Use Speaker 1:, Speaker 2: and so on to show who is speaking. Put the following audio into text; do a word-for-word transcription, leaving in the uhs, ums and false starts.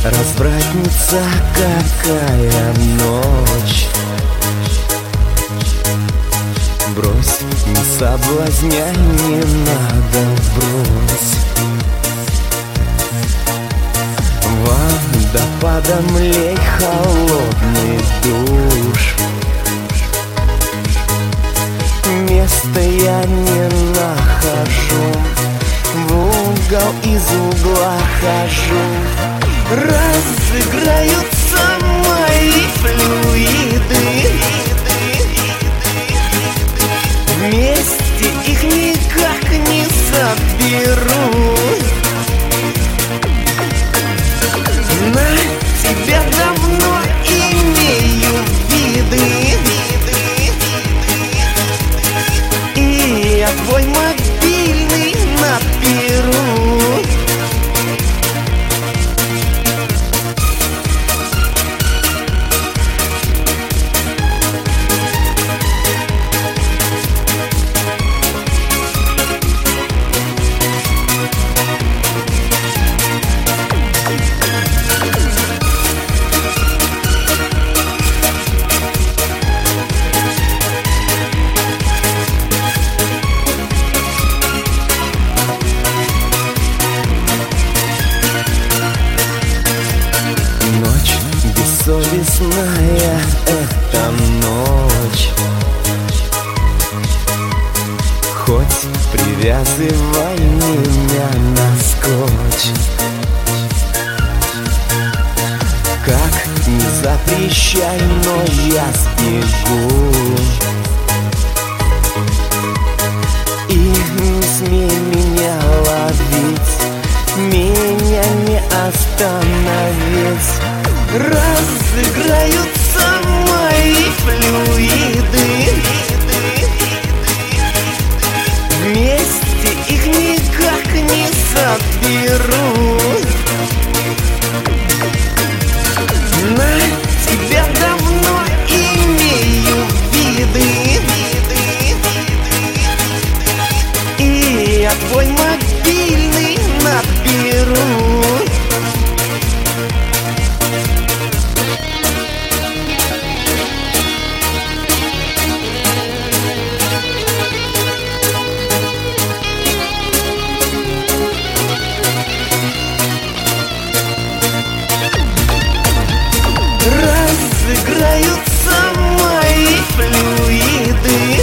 Speaker 1: Развратница, какая ночь. Брось, не соблазняй, не надо, брось. Водопадом лей холодный душ. Места я не нахожу, в угол из угла хожу. Разыграются мои флюиды, вместе их никак не соберу. На тебя давно имею виды, и я твой мобильный наберу. Ночь бессовестная, это ночь. Хоть привязывай меня на скотч, как не запрещай, но я сбегу. И не смей меня ловить, меня не остановить. Разыграются мои флюиды, вместе их никак не соберу. На тебя давно имею виды, и я твой мобильный наберу. Разыграются мои флюиды,